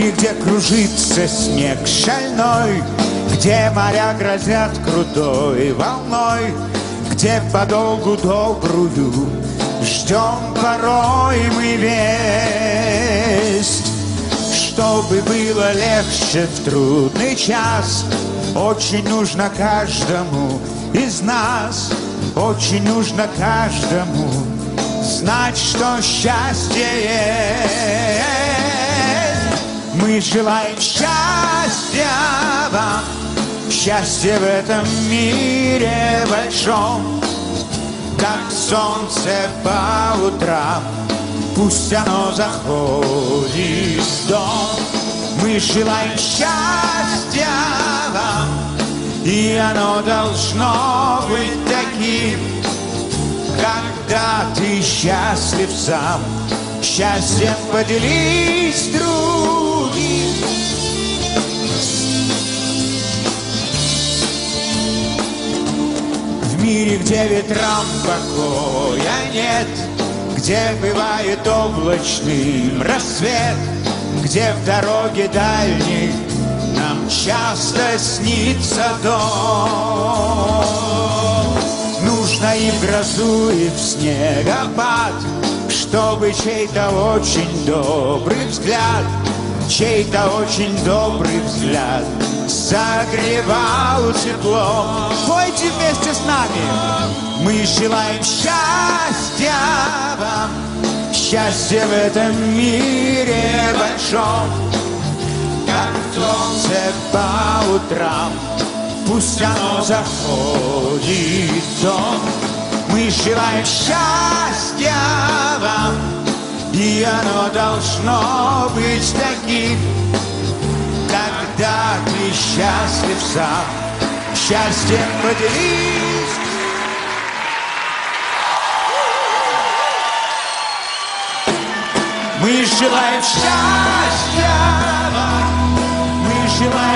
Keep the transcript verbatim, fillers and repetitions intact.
мире, где кружится снег шальной, где моря грозят крутой волной, где подолгу добрую ждем порой мы весть. Чтобы было легче в трудный час, очень нужно каждому из нас, очень нужно каждому знать, что счастье есть. Мы желаем счастья вам, счастье в этом мире большом, как солнце по утрам, пусть оно заходит в дом. Мы желаем счастья вам, и оно должно быть таким, когда ты счастлив сам, счастьем поделись с другим. В мире, где ветрам покоя нет, где бывает облачным рассвет, где в дороге дальней нам часто снится дом. Нужно и в грозу, и в снегопад, чтобы чей-то очень добрый взгляд, чей-то очень добрый взгляд согревал тепло. Пойте вместе с нами. Мы желаем счастья вам, счастье в этом мире большом, как солнце по утрам, пусть оно заходит в дом. Мы желаем счастья вам, и оно должно быть таким, когда ты счастлив сам, счастьем поделись. Мы желаем счастья вам, мы желаем